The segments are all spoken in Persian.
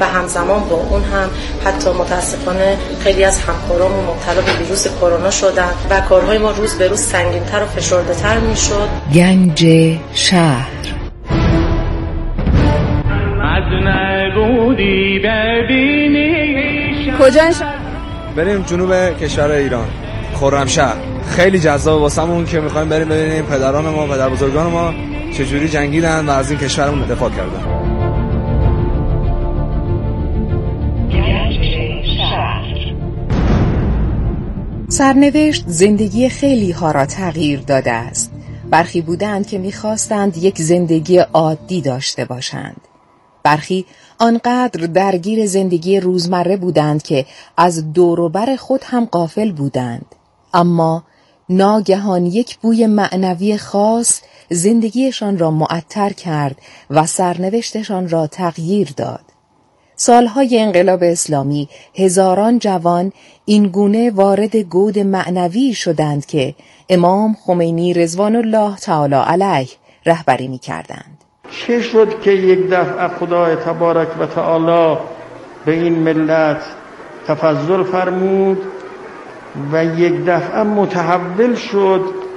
و همزمان با اون هم حتی متاسفانه خیلی از همکارامون مبتلا به ویروس کرونا شدن و کارهای ما روز به روز سنگین‌تر و فشرده‌تر میشد. گنج شهر کجا بریم جنوب کشور ایران، خرمشهر. خیلی جذاب واسمون که میخوایم بریم ببینیم پدران ما، پدر بزرگان ما چجوری جنگیدن و از این کشورمون دفاع کردن. سرنوشت زندگی خیلی ها را تغییر داده است. برخی بودند که می‌خواستند یک زندگی عادی داشته باشند. برخی آنقدر درگیر زندگی روزمره بودند که از دور و بر خود هم غافل بودند. اما ناگهان یک بوی معنوی خاص زندگیشان را معطر کرد و سرنوشتشان را تغییر داد. سالهای انقلاب اسلامی هزاران جوان این گونه وارد گود معنوی شدند که امام خمینی رضوان الله تعالی علیه رهبری می‌کردند. چه شد که یک دفعه خدای تبارک و تعالی به این ملت تفضل فرمود و یک دفعه متحول شد؟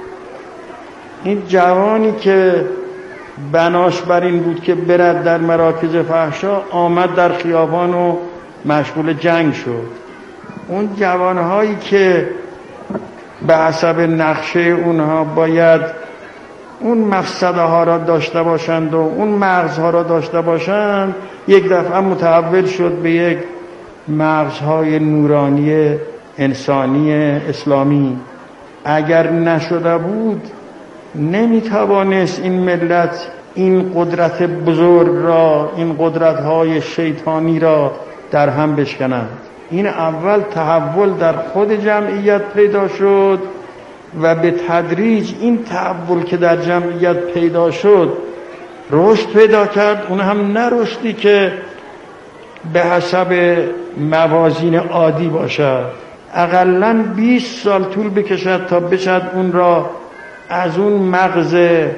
این جوانی که بناش بر این بود که برد در مراکز فحشا آمد در خیابان و مشغول جنگ شد. اون جوانهایی که به حسب نقشه اونها باید اون مفسده ها را داشته باشند و اون مغزها را داشته باشند، یک دفعه متحول شد به یک مغزهای نورانی انسانی اسلامی. اگر نشده بود نمیتوانست این ملت این قدرت بزرگ را، این قدرت‌های شیطانی را در هم بشکنند. این اول تحول در خود جمعیت پیدا شد و به تدریج این تحول که در جمعیت پیدا شد رشد پیدا کرد. اون هم نه رشدی که به حسب موازین عادی باشد، اقلاً 20 سال طول بکشد تا بشد اون را از اون مغز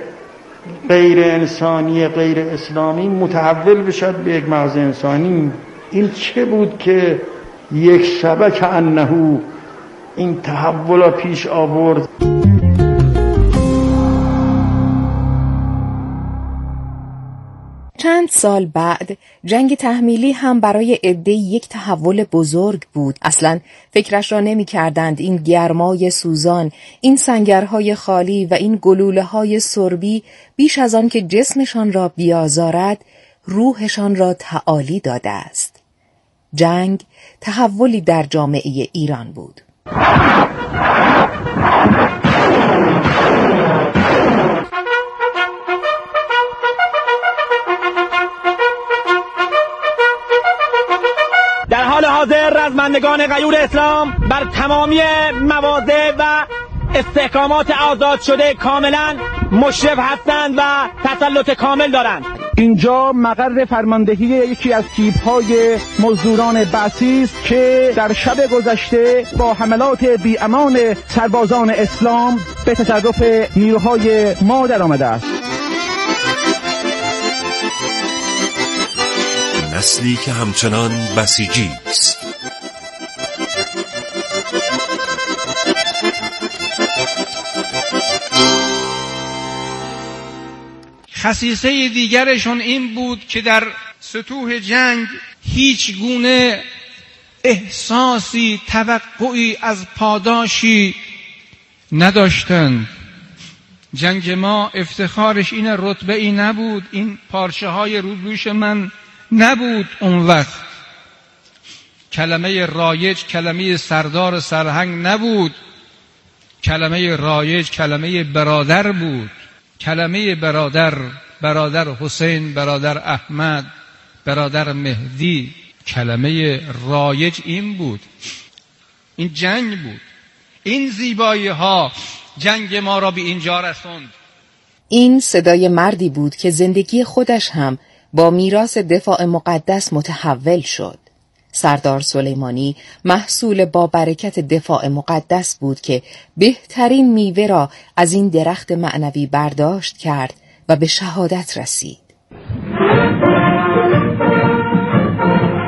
غیر انسانی غیر اسلامی متحول بشد به یک مغز انسانی. این چه بود که یک شبکه انهو این تحول را پیش آورد؟ چند سال بعد جنگ تحمیلی هم برای عده‌ای یک تحول بزرگ بود. اصلاً فکرش را نمی کردند این گرمای سوزان، این سنگرهای خالی و این گلوله‌های سربی بیش از آن که جسمشان را بیازارد، روحشان را تعالی داده است. جنگ تحولی در جامعه ایران بود. در حال حاضر رزمندگان غیور اسلام بر تمامی مواضع و استحکامات آزاد شده کاملا مشرف هستند و تسلط کامل دارند. اینجا مقر فرماندهی یکی از تیپ‌های مزدوران بعثی است که در شب گذشته با حملات بی‌امان سربازان اسلام به تصرف نیروهای ما در آمده است. نسلی که همچنان بسیجی است. خصیصه دیگرشون این بود که در سطوح جنگ هیچ گونه احساسی، توقعی از پاداشی نداشتند. جنگ ما افتخارش این رتبه ای نبود، این پارچه های روبروش من نبود. اون وقت کلمه رایج کلمه سردار سرهنگ نبود، کلمه رایج کلمه برادر بود. کلمه برادر حسین، برادر احمد، برادر مهدی، کلمه رایج این بود. این جنگ بود. این زیبایی ها جنگ ما را به اینجا رسوند. این صدای مردی بود که زندگی خودش هم با میراث دفاع مقدس متحول شد. سردار سلیمانی محصول با برکت دفاع مقدس بود که بهترین میوه را از این درخت معنوی برداشت کرد و به شهادت رسید.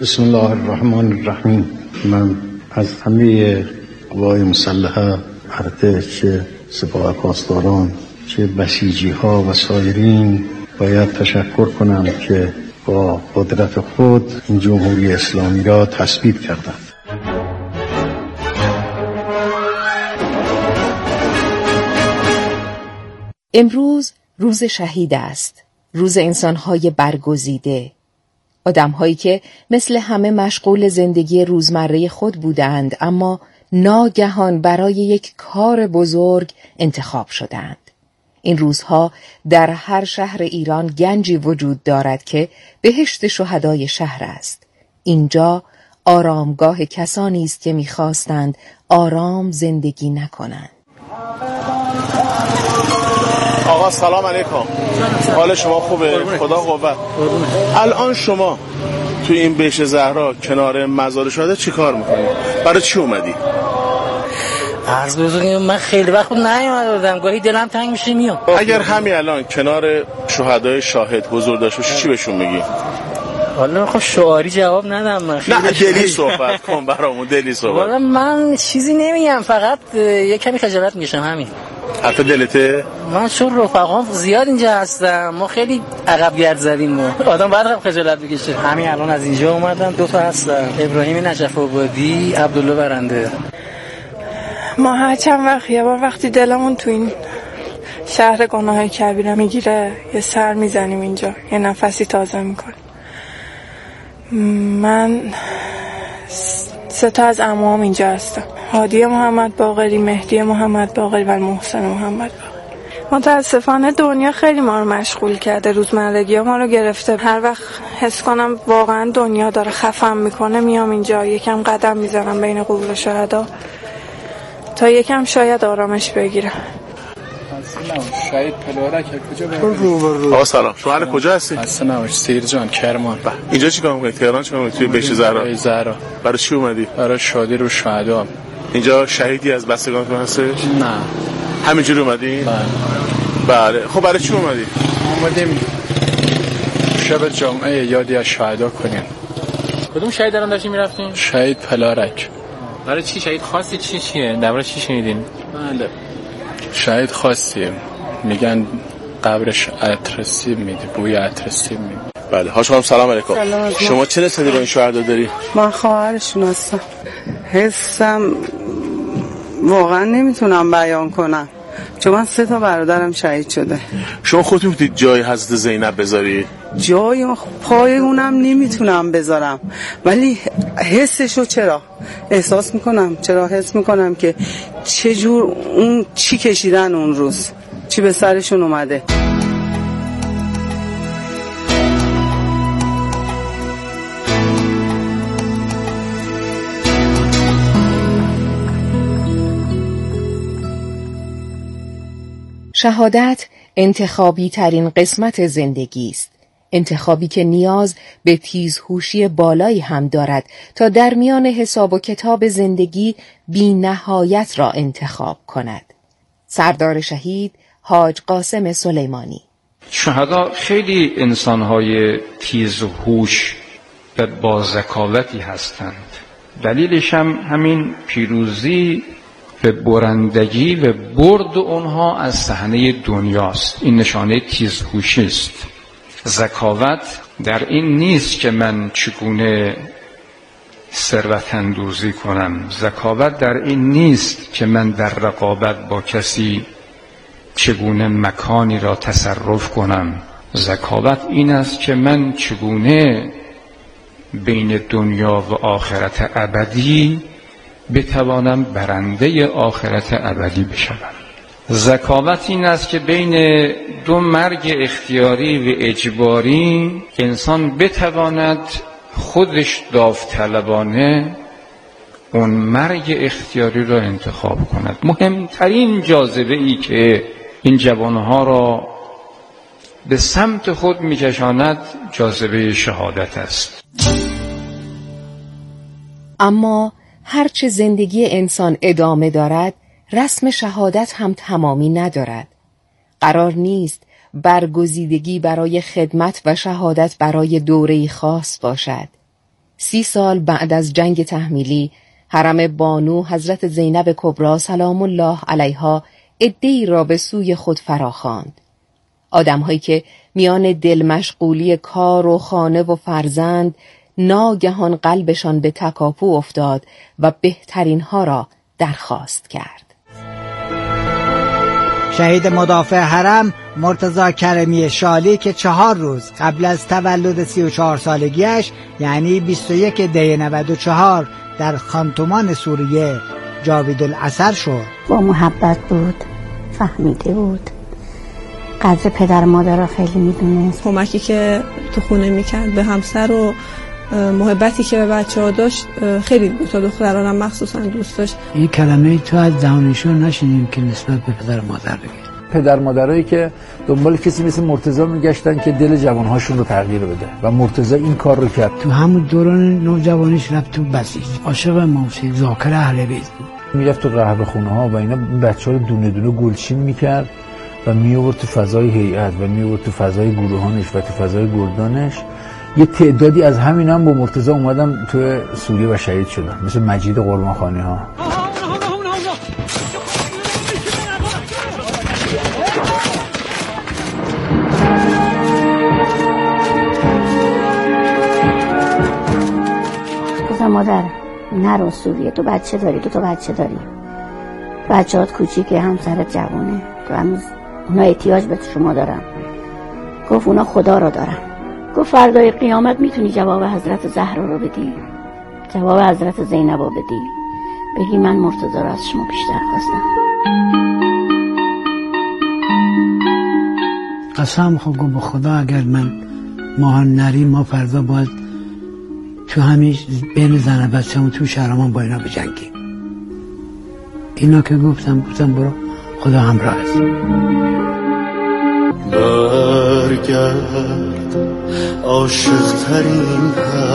بسم الله الرحمن الرحیم. من از همه قوای مسلحه، ارتش، سپاه پاسداران، چه بسیجی ها و سایرین باید تشکر کنم که با قدرت خود این جمهوری اسلامی را تثبیت کردند. امروز روز شهید است، روز انسان‌های برگزیده، آدم‌هایی که مثل همه مشغول زندگی روزمره خود بودند اما ناگهان برای یک کار بزرگ انتخاب شدند. این روزها در هر شهر ایران گنجی وجود دارد که بهشت شهدای شهر است. اینجا آرامگاه کسانی است که می‌خواستند آرام زندگی نکنند. آقا سلام علیکم. حال شما خوبه؟ خدا قوت. الان شما توی این بهشت زهرا کنار مزار شهدا چی کار میکنی؟ برای چی اومدی؟ عرض بزرگیم من خیلی وقت نیومده بودم، گاهی دلم تنگ میشه میام. اگر همین الان کنار شهدای شاهد حضور داشت باشی چی بهشون میگی؟ والا خب شعاری جواب ندم من. نه دلی صحبت کن برامون، دلی صحبت. والا من چیزی نمیگم، فقط یه کمی خجالت میکشم همین. حرف دلته؟ من چون رفقام زیاد اینجا هستم، ما خیلی عقب گرد زدیم، آدم باید خجالت بکشه. همین الان از اینجا اومدم، 2 تا هستن، ابراهیم نجف آبادی، عبدالله برنده. ما هر چند وقت یه بار وقتی دلمون تو این شهر گناه کبیره میگیره یه سر میزنیم اینجا، یه نفسی تازه میکنیم. من 3 تا از عموام اینجا هستم، هادی محمد باقری، مهدی محمد باقری و محسن محمد باقری. متاسفانه دنیا خیلی ما رو مشغول کرده، روزمرگی ما رو گرفته. هر وقت حس کنم واقعا دنیا داره خفم میکنه میام اینجا، یکم قدم میزنم بین قبور شهدا تا یکم شاید آرامش بگیرم. شهید پلارک کجا بریم؟ آقا سلام، شما اهل کجا هستی؟ اصلا سیرجان کرمان. اینجا چیکار می‌کنی؟ تهران چیکار می‌کنی؟ توی بهشت زهرا. برای چی اومدی؟ برای شادی رو شهدا. اینجا شهیدی از بستگانتون هستش؟ نه. همینجوری اومدی؟ بله. خب برای چی اومدی؟ اومدیم شب جمعه یادی از شهدا کنیم. کدوم شهید الان داشتین میرفتین؟ شهید پلارک. برای چی شهید خاصی چیه؟ درباره چی شنیدین؟ بله. شهید خاصی میگن قبرش عطر سیب میده، بوی عطر سیب میده. بله. هاشم سلام علیکم. شما چه نسبتی با این شهدا داری؟ من خواهرشون هستم. حسم واقعا نمیتونم بیان کنم، چون من 3 تا برادرم شهید شده. شما خودتون میتونید جای حضرت زینب بذاری؟ جای پای اونم نمیتونم بذارم، ولی حسشو چرا احساس میکنم، چرا حس میکنم که چجور اون چی کشیدن اون روز، چی به سرشون اومده. شهادت انتخابی ترین قسمت زندگی است. انتخابی که نیاز به تیزهوشی بالایی هم دارد تا در میان حساب و کتاب زندگی بی نهایت را انتخاب کند. سردار شهید حاج قاسم سلیمانی. شهدا خیلی انسان‌های تیزهوش و با ذکاوتی هستند. دلیلش هم همین پیروزی به برندگی و برد اونها از صحنه دنیاست. این نشانه تیزهوشی است. ذکاوت در این نیست که من چگونه ثروت اندوزی کنم. ذکاوت در این نیست که من در رقابت با کسی چگونه مکانی را تصرف کنم. ذکاوت این است که من چگونه بین دنیا و آخرت ابدی بتوانم برنده آخرت ابدی بشوم. ذکاوت این است که بین 2 مرگ اختیاری و اجباری انسان بتواند خودش داوطلبانه اون مرگ اختیاری را انتخاب کند. مهمترین جاذبه ای که این جوانها را به سمت خود میکشاند جاذبه شهادت است. اما هرچه زندگی انسان ادامه دارد، رسم شهادت هم تمامی ندارد. قرار نیست برگزیدگی برای خدمت و شهادت برای دوره‌ای خاص باشد. 30 سال بعد از جنگ تحمیلی، حرم بانو حضرت زینب کبری سلام الله علیها عده‌ای را به سوی خود فراخواند. آدم‌هایی که میان دل مشغولی کار و خانه و فرزند ناگهان قلبشان به تکاپو افتاد و بهترین ها را درخواست کرد. شهید مدافع حرم مرتضی کریمی شالی که 4 روز قبل از تولد 34 سالگیش یعنی 21 دی 94 در خانتومان سوریه جاویدالاثر شد. با محبت بود، فهمیده بود، قدر پدر مادر را خیلی میدونست. کمکی که تو خونه میکرد به همسر و محبتی که به بچه‌ها داشت خیلی دو تا دخترانم مخصوصا دوست داشت. این کلمه تو از دهانشون نشنیدیم که نسبت به پدر مادر بگه. پدر مادرایی که دنبال کسی مثل مرتضی میگشتن که دل جوانهاشون رو تغییر بده و مرتضی این کار رو کرد. تو همون دوران نوجوانیش رفت تو بسیج، عاشق موسیقی، ذاکر اهل بیت بود. میرفت تو قهوه خونه ها و اینا بچه‌ها رو دونه دونه گلچین میکرد و میآورد تو فضای هیئت و میآورد تو فضای گروهانش و تو فضای گردانش. یه تعدادی از همین هم با مرتضی اومدن تو سوریه و شهید شدن، مثل مجید قربانخانی ها. گفتم مادر نرو سوریه، تو بچه داری، تو بچه داری، بچه‌هات کوچیکه، همسرت جوونه، تو هنوز اونا احتیاج به شما دارن. گفت اونا خدا رو دارن. گفت فردای قیامت میتونی جواب حضرت زهرا رو بدی، جواب حضرت زینب رو بدی، بگی من مرتضی رو از شما بیشتر خواستم. قسم خود به خدا اگر من ماها نریم ما فردا باید تو همین بین زن و بچه‌مون تو شهرمان با اینا بجنگیم. اینا که گفتم برو خدا همراه است. برگرد عاشق ترین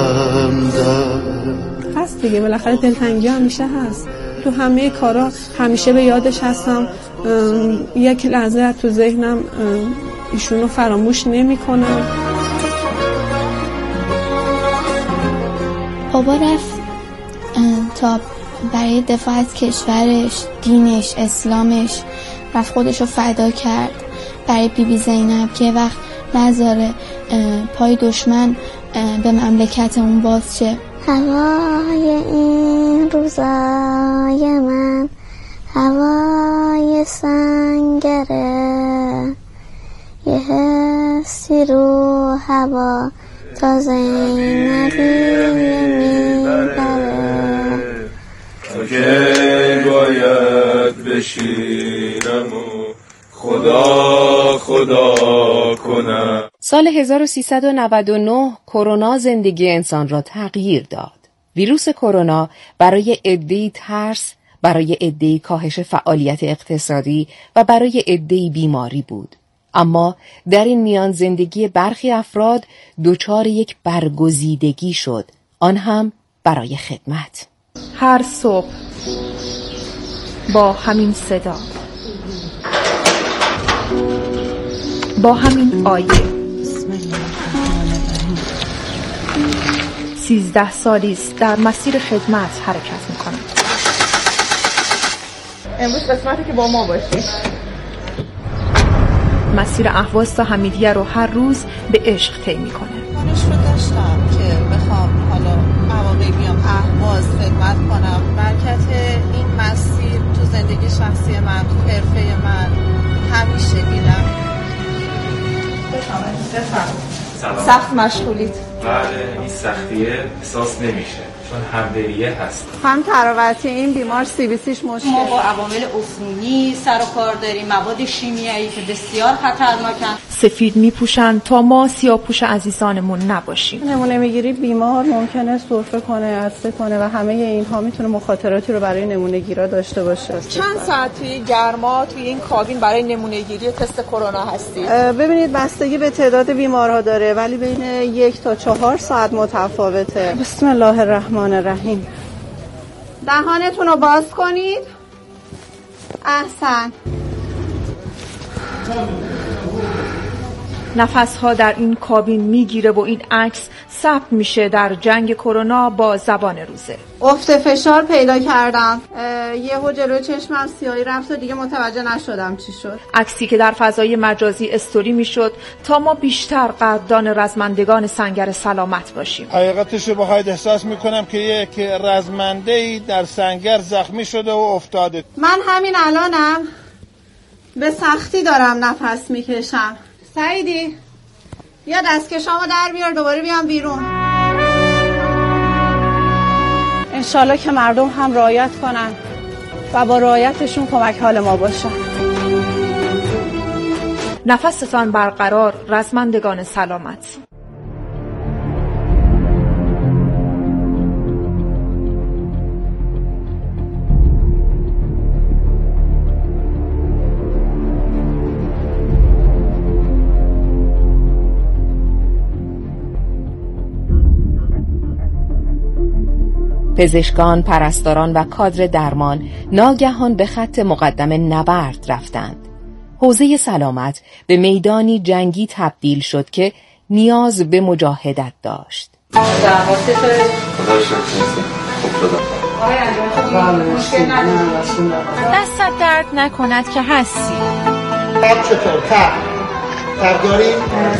همدرد. هست دیگه، بالاخره دلتنگی همیشه هست. تو همه کارا همیشه به یادش هستم. یک لحظه تو ذهنم ایشونو فراموش نمی کنم. بابا رفت تا برای دفاع از کشورش، دینش، اسلامش رفت خودشو فدا کرد برای بیبی زینب که وقت نذاره پای دشمن به مملکت اون باز شه. هوای این روزای من هوای سنگره، یه حسی رو هوا تا زینبی میبره، تو که باید بشیرم و خدا کنم. سال 1399 کرونا زندگی انسان را تغییر داد. ویروس کرونا برای عده‌ای ترس، برای عده‌ای کاهش فعالیت اقتصادی و برای عده‌ای بیماری بود. اما در این میان زندگی برخی افراد دچار یک برگزیدگی شد، آن هم برای خدمت. هر صبح با همین صدا، با همین آیه 13 سالی است در مسیر خدمت حرکت میکنم. امروز قسمتی که با ما باشید. مسیر اهواز تا حمیدیه رو هر روز به عشق طی میکنه. دانش رو داشتم که بخوام حالا مواقعی بیام اهواز خدمت کنم. برکت این مسیر تو زندگی شخصی من، تو حرفه من همیشه دیدم. بفرمایید. سخت مشغولید؟ بله، این سختیه احساس نمیشه چون همدلیه هست. خانم تراورتی، این بیمار CBCش مشکل. ما با عوامل عفونی سر و کار داریم، مواد شیمیایی که بسیار خطرناکن. سفید میپوشن تا ما سیاه‌پوش عزیزانمون نباشیم. نمونه میگیری بیمار ممکنه سرفه کنه، عطسه کنه و همه اینها میتونه مخاطراتی رو برای نمونه گیرا داشته باشه. چند ساعت توی گرما توی این کابین برای نمونه گیری تست کرونا هستید؟ ببینید بستگی به تعداد بیمارها داره ولی بین 1 تا 4 ساعت متفاوته. بسم الله الرحمن الرحیم. دهانتون رو باز کنید. احسن. نفس‌ها در این کابین میگیره و این عکس ثبت میشه در جنگ کرونا با زبان روزه. افت فشار پیدا کردم، یهو جلوی چشمم سیاهی رفت و دیگه متوجه نشدم چی شد. عکسی که در فضای مجازی استوری میشد تا ما بیشتر قدردان رزمندگان سنگر سلامت باشیم. حقیقتش رو باید احساس میکنم که یک رزمنده‌ای در سنگر زخمی شده و افتاده. من همین الانم به سختی دارم نفس میکشم. سعیدی یا دستکشامو در بیار دوباره بیام بیرون. انشالله که مردم هم رعایت کنن و با رعایتشون کمک حال ما باشن. نفستان برقرار رزمندگان سلامت. پزشکان، پرستاران و کادر درمان ناگهان به خط مقدم نبرد رفتند. حوزه سلامت به میدانی جنگی تبدیل شد که نیاز به مجاهدت داشت. دستت درد نکند که هستی. چطور؟ داریم؟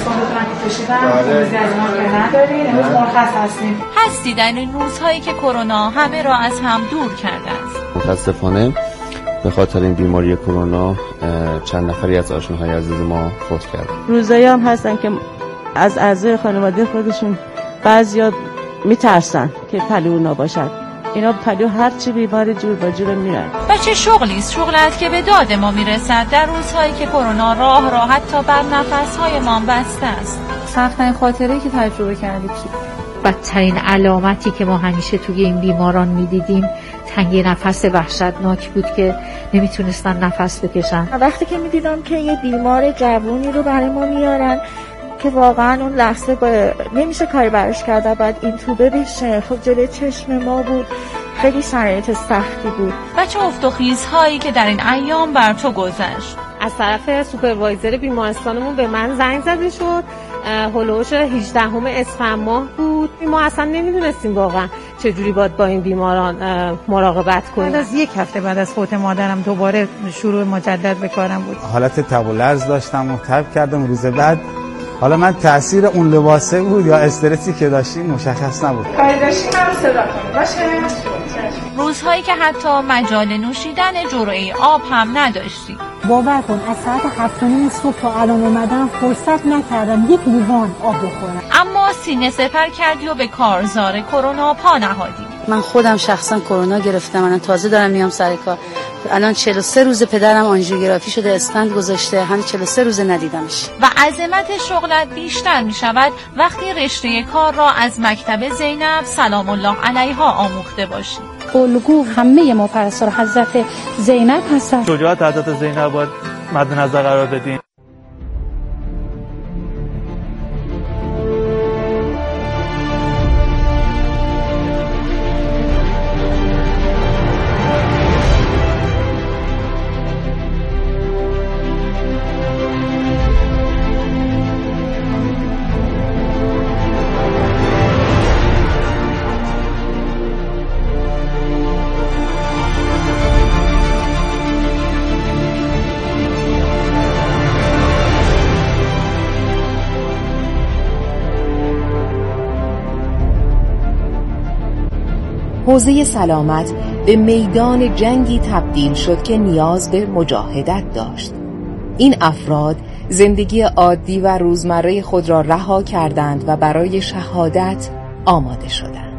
هستی در این روزهایی که کرونا همه را از هم دور کرده است. متاسفانه به خاطر این بیماری کرونا چند نفری از آشناهای عزیز ما فوت کردن. روزایی هم هستن که از اعضای خانواده خودشون بعضیا میترسن که پلیو نباشد. اینا پلیو هر چی بیماری جور با جور میرن. و چه شغلی است؟ شغل است که به داد ما میرسد در روزهایی که کرونا راه حتی بر نفسهای ما بسته است. سخت‌ترین خاطره‌ای که تجربه کردید چی؟ بدترین علامتی که ما همیشه توی این بیماران میدیدیم تنگی نفس وحشتناک بود که نمیتونستن نفس بکشن. وقتی که میدیدم که یه بیمار جوونی رو برای ما میارن که واقعا اون لحظه نمیشه کاری براش کرد، بعد این توبه بشه، خب جلوی چشم ما بود، خیلی شرایط سختی بود. و چه افت و خیزهایی که در این ایام بر تو گذشت. از طرف سوپروایزر بیمارستانمون به من زنگ زده شد، هولوش 18 اسفند ماه بود. ما اصلا نمیدونستیم واقعا چجوری باید با این بیماران مراقبت کنیم. از یک هفته بعد از فوت مادرم دوباره شروع مجدد به کارم بود. حالت تب و لرز داشتم و تب کردم. روز بعد حالا من تاثیر اون لباسه بود یا استرسی که داشتیم مشخص نبود. کاری داشتیم من صدا کنیم باشه. روزهایی که حتی مجال نوشیدن جرعه آب هم نداشتی. باور کن از ساعت 7:30 صبح تا الان اومدم فرصت نکردم یک لیوان آب بخورم. اما سینه سپر کردی و به کارزار کرونا پا نهادی. من خودم شخصا کرونا گرفتم. من تازه دارم میام سر کار. الان 43 روز پدرم آنژیوگرافی شده، استند گذاشته، همین 43 روز ندیدمش. و عظمت شغلت بیشتر می شود وقتی رشته کار را از مکتب زینب سلام الله علیها آموخته باشی. الگو همه ما پرستار حضرت زینب هستن. شجاعت حضرت زینب باید مد نظر قرار بدین. حوزه سلامت به میدان جنگی تبدیل شد که نیاز به مجاهدت داشت. این افراد زندگی عادی و روزمره خود را رها کردند و برای شهادت آماده شدند.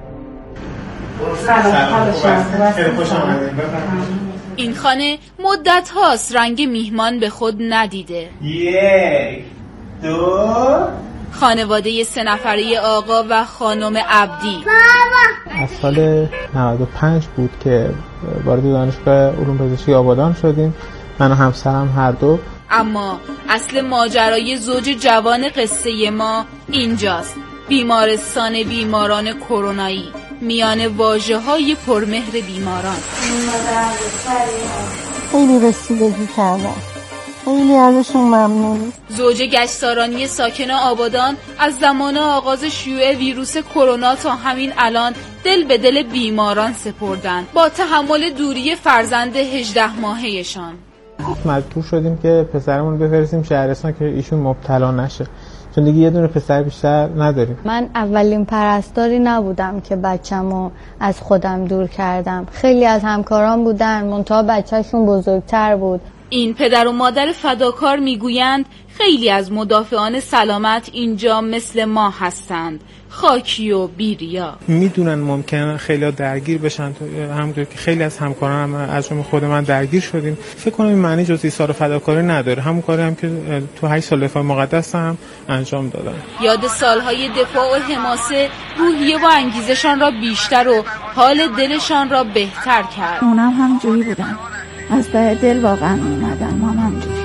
این خانه مدت هاست رنگ میهمان به خود ندیده. 1 2 خانواده 3 نفره آقا و خانم عبدی از سال 95 بود که وارد دانشگاه علوم پزشکی آبادان شدیم، من و همسرم هر دو. اما اصل ماجرای زوج جوان قصه ما اینجاست. بیمارستان بیماران کرونایی، میان واژه‌های پرمهر بیماران. خیلی رسیدگی کردم، خیلی ازشون ممنونیم. زوج گشتارانی ساکن آبادان از زمان آغاز شیوع ویروس کرونا تا همین الان دل به دل بیماران سپردند با تحمل دوری فرزند 18 ماهه‌شان. مجبور شدیم که پسرمون بفرستیم شهرستان که ایشون مبتلا نشه، چون دیگه یه دونه پسر بیشتر نداریم. من اولین پرستاری نبودم که بچه‌مو از خودم دور کردم. خیلی از همکاران بودن، منتها بچه‌شون بزرگتر بود. این پدر و مادر فداکار میگویند خیلی از مدافعان سلامت اینجا مثل ما هستند، خاکی و بیریا. میدونن ممکنه خیلی درگیر بشن، همونطور که خیلی از همکاران از جمله خود من درگیر شدیم. فکر کنم این معنی جز ایثار فداکاری نداره، همون کاری هم که تو 8 سال دفاع مقدس هم انجام دادن. یاد سالهای دفاع و حماسه روحیه و انگیزشان را بیشتر و حال دلشان را بهتر کرد. اونم همجوری بودن، از ته دل واقعا اومدن، ما همجوری.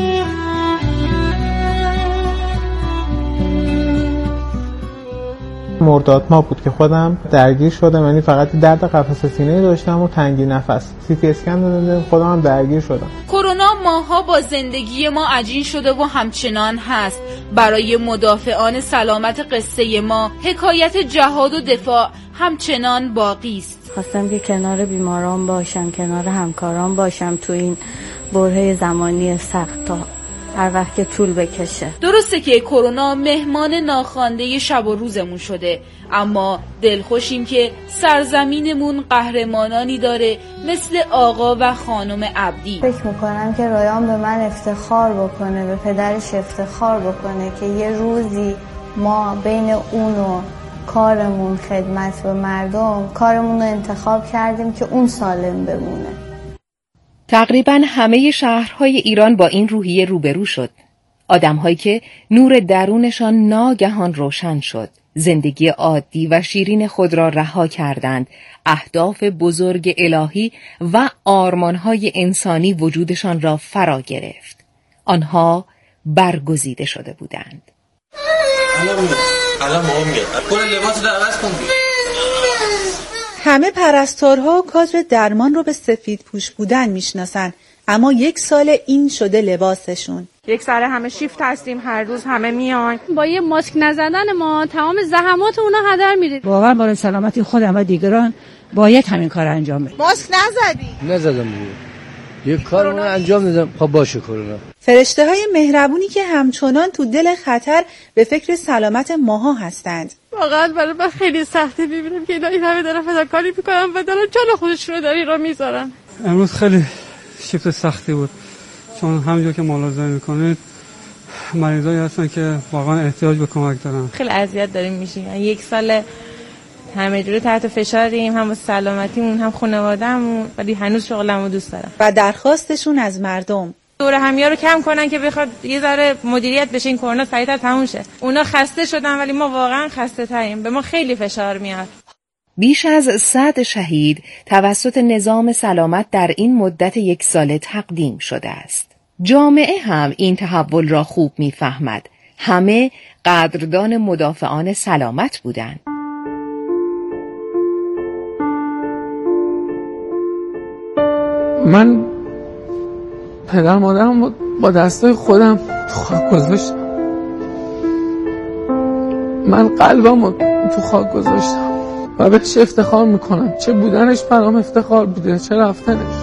مرداد ما بود که خودم درگیر شدم، یعنی فقط درد قفسه سینه داشتم و تنگی نفس. سی اسکن دادم، خودم هم درگیر شدم. کرونا ماها با زندگی ما عجین شده و همچنان هست. برای مدافعان سلامت قصه ما حکایت جهاد و دفاع همچنان باقی است. خواستم که کنار بیماران باشم، کنار همکاران باشم تو این برهه زمانی سخت تا هر وقت که طول بکشه. درسته که کرونا مهمان ناخوانده شب و روزمون شده، اما دلخوشیم که سرزمینمون قهرمانانی داره مثل آقا و خانم عبدی. فکر میکنم که رایان به من افتخار بکنه، به پدرش افتخار بکنه که یه روزی ما بین اون و کارمون خدمت به مردم کارمون رو انتخاب کردیم که اون سالم بمونه. تقریباً همه شهرهای ایران با این روحیه روبرو شد. آدم‌هایی که نور درونشان ناگهان روشن شد، زندگی عادی و شیرین خود را رها کردند، اهداف بزرگ الهی و آرمان‌های انسانی وجودشان را فرا گرفت. آنها برگزیده شده بودند. الان مامان میاد. کل لباس رو عوض کن. همه پرستارها و کادر درمان رو به سفید پوش بودن میشناسن، اما 1 سال این شده لباسشون. 1 سال همه شیفت هستیم، هر روز همه میان. با یه ماسک نزدن ما تمام زحمات اونا هدر میره. واقعا برای سلامتی خودم و دیگران باید همین کار انجام بدیم. ماسک نزدم یه کار رو انجام دادم. خب باشه کرونا. فرشته های مهربونی که همچنان تو دل خطر به فکر سلامت ماها هستند. واقعا برای من خیلی سخته میبینم که اینا این همه دارن فداکاری میکنن و دارن جان خودشون رو در این را میذارن. امروز خیلی شیفت سختی بود، چون همونجور که ملاحظه میکنید مریضایی هستن که واقعا احتیاج به کمک دارن. خیلی اذیت داریم میشیم. 1 سال همه جوره تحت فشاریم، هم سلامتیمون هم خانواده‌مون، ولی هنوز شغلمو دوست دارم. و درخواستشون از مردم دور همیا رو کم کنن که بخواد یه ذره مدیریت بشه، این کرونا سریعتر تموم شه. اونا خسته شدن ولی ما واقعا خسته تریم، به ما خیلی فشار میاد. بیش از 100 شهید توسط نظام سلامت در این مدت 1 ساله تقدیم شده است. جامعه هم این تحول را خوب میفهمد. همه قدردان مدافعان سلامت بودند. من پدر مادرم با دستای خودم تو خاک گذاشتم. من قلبم تو خاک گذاشتم و بهش افتخار میکنم. چه بودنش برام افتخار بوده، چه رفتنش.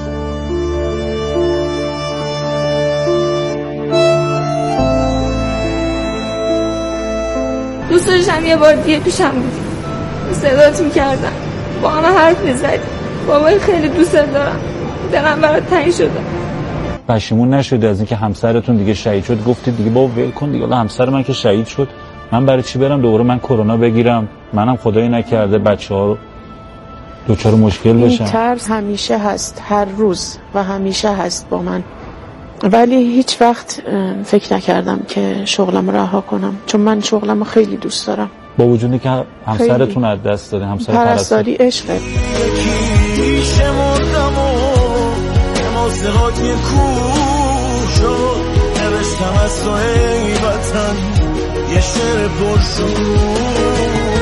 دوست داشتم یه بار دیگه پیشم بودی، صدات میکردم، با همه حرف میزدی. بابای خیلی دوست دارم، دلم برات تنگ شده. پشیمون نشدی از اینکه همسرتون دیگه شهید شد؟ گفتید دیگه بابا ول کن دیگه، همسر من که شهید شد من برای چی برم دوباره من کرونا بگیرم؟ منم خدایی نکرده بچه‌ها رو دوچار مشکل بشن. این ترس همیشه هست، هر روز و همیشه هست با من، ولی هیچ وقت فکر نکردم که شغلم رها کنم، چون من شغلم خیلی دوست دارم. با وجودی که همسرتون از دست دادین، همسر پرستاری عشقه.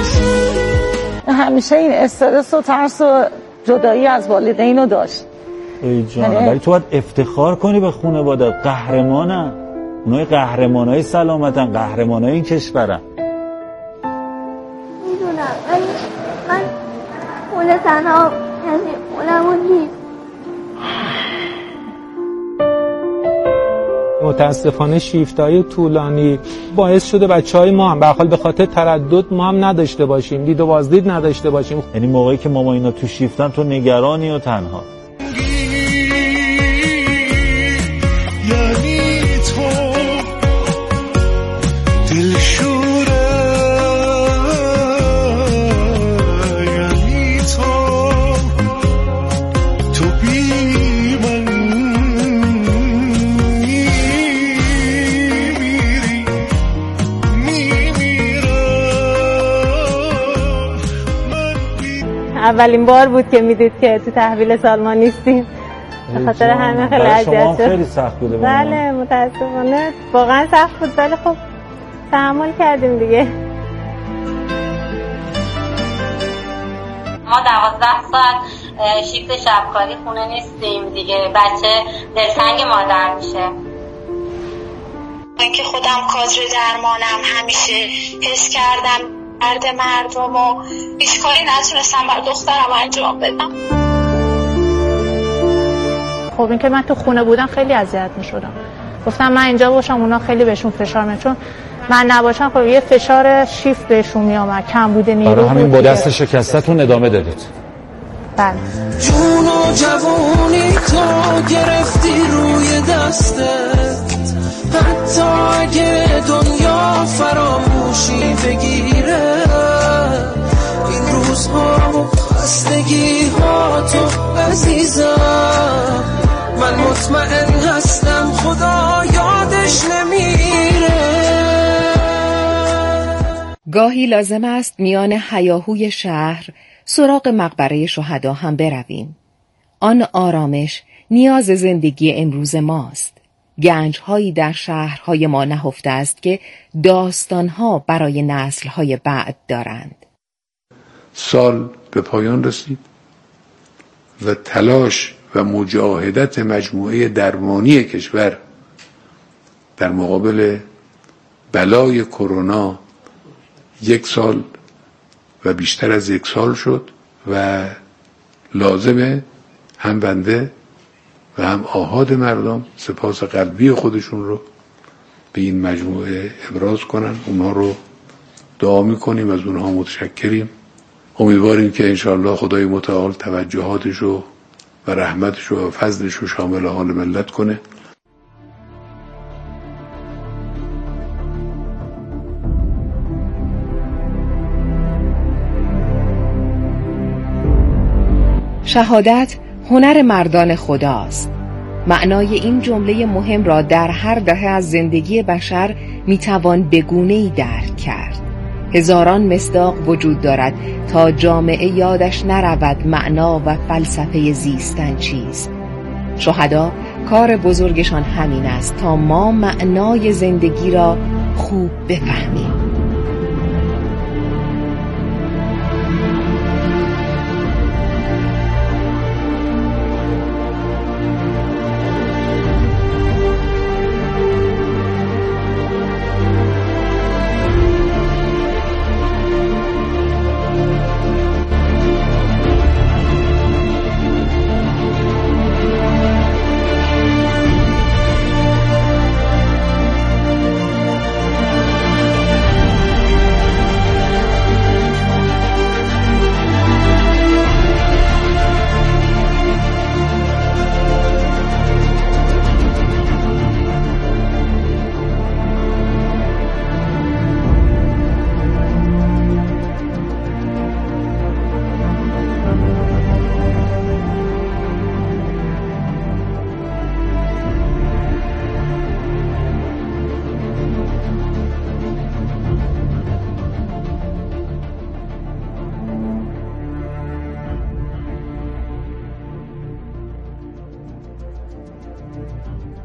همیشه این استرس و ترس و جدایی از والدین رو داشت. ای جان، ولی تو باید افتخار کنی به خانواده. قهرمانن، اونای قهرمانای سلامتن، قهرمانای این کشورن. میدونم ولی من خونه تنها کسی خونمون نیست. متاسفانه شیفت‌های طولانی باعث شده بچه‌های ما هم به حال به خاطر تردد ما هم نداشته باشیم، دید و بازدید نداشته باشیم. یعنی موقعی که ماما اینا تو شیفتن تو نگرانی و تنها. یعنی تو دلشوره، یعنی تو بی من اولین بار بود که میدید که تو تحویل سال ما نیستیم، به خاطر همه خیلی اذیت شد. خیلی سخت بوده. بله متاسفانه واقعا سخت بود، ولی خب تحمل کردیم دیگه. ما 12 ساعت شیفت شبکاری خونه نیستیم دیگه، بچه دلتنگ مادر میشه. من که خودم کادر درمانم، همیشه حس کردم درد مردم و هیچ کاری نتونستم بر دخترم انجام بدم. خب این که من تو خونه بودم خیلی اذیت میشدم، گفتم من اینجا باشم اونا خیلی بهشون فشار میاد، چون من نباشم خب یه فشار شیفت بهشون میامد، کم بوده نیرو. برای همین با دست شکستتون ادامه دادید. بله. جون و جوانی تو گرفتی روی دستت، حتی اگه دنیا فراموشی بگیره، این روزها و خستگی ها تو عزیزم، من مطمئن هستم خدا یادش نمیره. گاهی لازم است میان هیاهوی شهر سراغ مقبره شهدا هم برویم. آن آرامش نیاز زندگی امروز ماست. گنج‌هایی در شهرهای ما نهفته است که داستان‌ها برای نسل‌های بعد دارند. سال به پایان رسید و تلاش و مجاهدت مجموعه درمانی کشور در مقابل بلای کرونا 1 سال و بیشتر از 1 سال شد و لازمه هم بنده و هم آحاد مردم سپاس قلبی خودشون رو به این مجموعه ابراز کنن. اونها رو دعا میکنیم، از اونها متشکریم. امیدواریم که انشاءالله خدای متعال توجهاتش رو و رحمتش رو و فضلش رو شامل حال ملت کنه. شهادت هنر مردان خداست. معنای این جمله مهم را در هر دهه از زندگی بشر میتوان به گونه‌ای درک کرد. هزاران مصداق وجود دارد تا جامعه یادش نرود معنا و فلسفه زیستن چیست. شهدا کار بزرگشان همین است تا ما معنای زندگی را خوب بفهمیم.